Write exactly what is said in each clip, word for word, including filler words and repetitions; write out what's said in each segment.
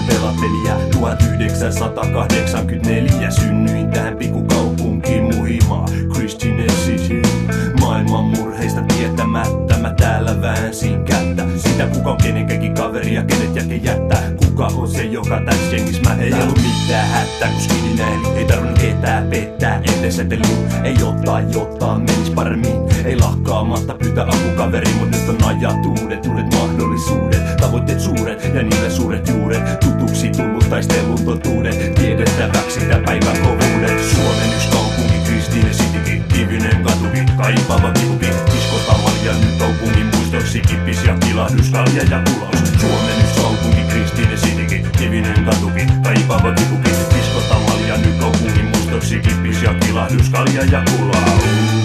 pelaa peliä. Tuhatyhdeksänsataakahdeksankymmentäneljä synnyin tähän pikkukaupunkiin Muhimaa, Christian City. Maailman murheista tietämättä mä täällä väänsin kättä. Sitä kuka on kenenkäkin kaveri ja kenet jäke jättää. Kuka on se joka täs jengis mä ei ollut mitään hätää. Kun skidi näin ei tarvinnut ketään pettää. Ennen seteliin ei ottaa jotta menis paremmin. Ei lahkaamatta pyytä apukaveri, mut nyt on ajatuudet, uudet mahdollisuudet. Tavoitteet suuret ja niillä suuret juuret. Tutuksi tullut taistelun totuudet. Tiedettäväksi tää päivän kovuudet. Suomen yks kaupunki, Christian City, kivinen katuki, kaipaava kipuki. Kiskotamalja nyt kaupungin muistoksi, kippis ja kilahdus, kalja ja kulaus. Suomen yks kaupunki, Christian City, kivinen katuki, kaipaava kipuki. Kiskotamalja nyt kaupungin muistoksi, kippis ja kilahdus, kalja ja kulaus.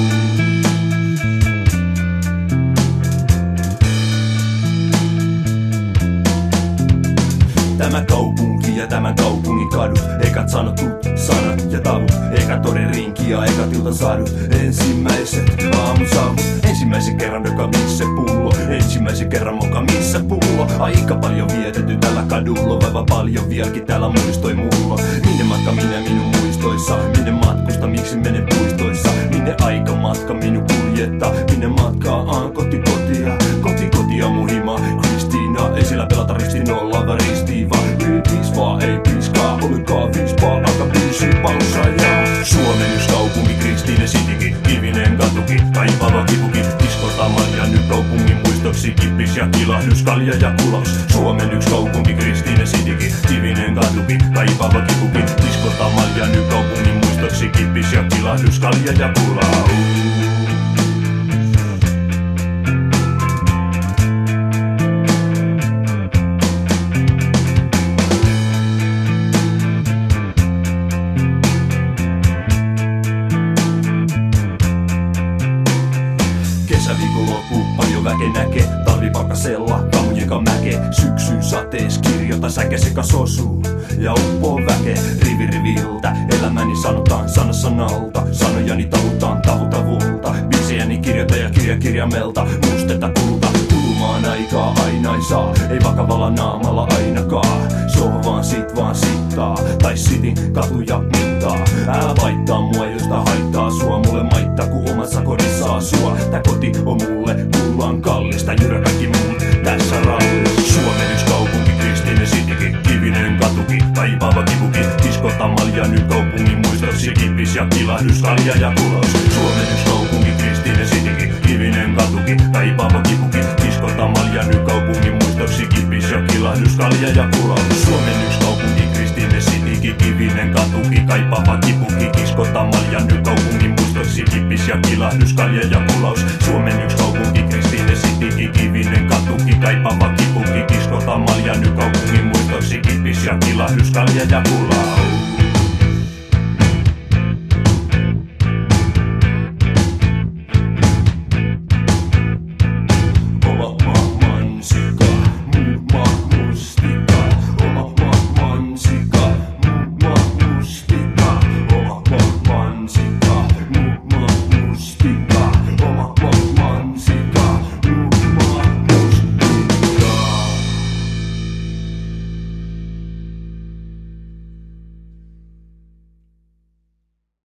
Tämä kaupunki ja tämän kaupungin kadut, ekat sanotut sanat ja tavut, eka torin rinki ja ekat iltasadut. Ensimmäiset aamusavut, ensimmäisen kerran joka missä pullo, ensimmäisen kerran moka missä pullo. Aika paljon vietetty tällä kadulla, vaiva paljon vieläkin täällä muistoi mulla. Minne matka minä minun muistoissa, minne matkusta miksi menen puistoissa. Minne aika matka minun kuljettaa, minne matkaa aan koti kotia, koti kotia Muhimaa, Kristiina. Ei sillä pelata ristiin nolla väristiin vaan yhdis vaan ei piskaa, ollenkaan viispaa, aika biisi pausa ja Suomen yks kaupunki, Christian City, kivinen katuki, kaipaava kipuki. Diskotamalja nyt kaupungin muistoksi, kippis ja kilahdus, kalja ja kulaus. Suomen yks kaupunki, Christian City, kivinen katuki, kaipaava kipuki. Diskotamalja nyt kaupungin muistoksi, kippis ja kilahdus, kalja ja kulaus. Kesäviikonloppu paljon väke näkee, talvipakkasella kamujenka mäke. Syksyn satees kirjota säke seka sosuu ja uppoo väke rivi riviltä. Elämäni sanotaan sana sanalta, sanojani tavutaan tavu tavulta. Biisejäni kirjoita ja kirja kirjaimelta, mustetta kulta. Kulumaan aikaa aina ei saa, ei vakavalla naamalla ainakaan. Soho vaan sit vaan sittaa, tai sitin katuja mittaa. Älä vaittaa mua josta haittaa sua, mulle maittaa ku omassa kodissa asua. Tää koti on mulle kullan kallista, jyrä kaikki muut tässä rallissa. Suomen yks kaupunki, Christian City, kivinen katuki, kaipaava kipuki. Diskotamalja nyt kaupungin muistoksi, kippis ja kilahdus, kalja ja kulaus. Suomen yks kaupunki, Christian City, kivinen katuki, kaipaava kipuki. Diskotamalja nyt kaupungin muistoksi, kippis ja kilahdus, kalja ja kulaus. Suomen yks kaupunki, Christian City, kivinen katuki, kaipaava kipuki. Diskotamalja nyt kaupungin muistoksi, kippis ja kilahdus, kalja ja kulaus. Suomen yks kaupunki, Christian City, kivinen katuki, kaipaava kipuki. Diskotamalja nyt kaupungin muistoksi, kippis ja kilahdus, kalja ja kulaus.